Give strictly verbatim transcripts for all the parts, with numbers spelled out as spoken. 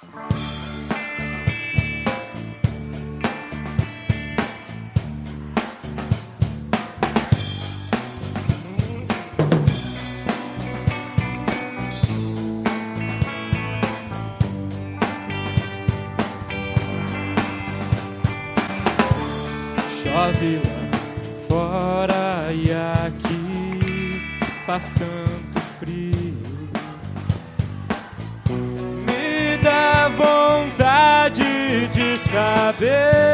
Chove lá fora e aqui faz tanto frio. Me dá vontade de saber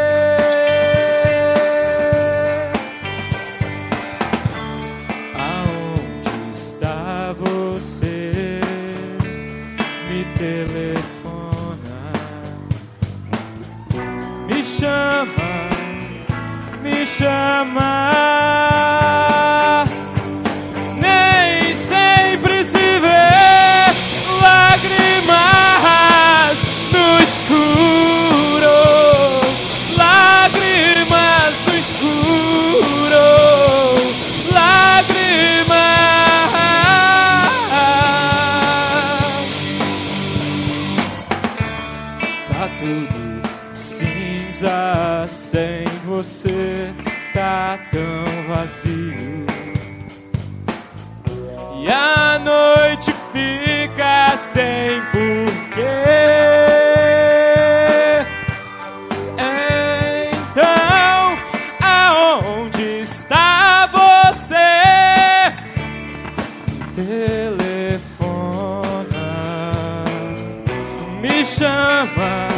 aonde está você. Me telefona, me chama, me chama. Nem sempre se vê lágrimas no escuro, lágrimas no escuro, lágrimas. Tá tudo cinza sem você, tá tão vazio, e a noite fica sem porquê. Então, aonde está você? Telefona, me chama.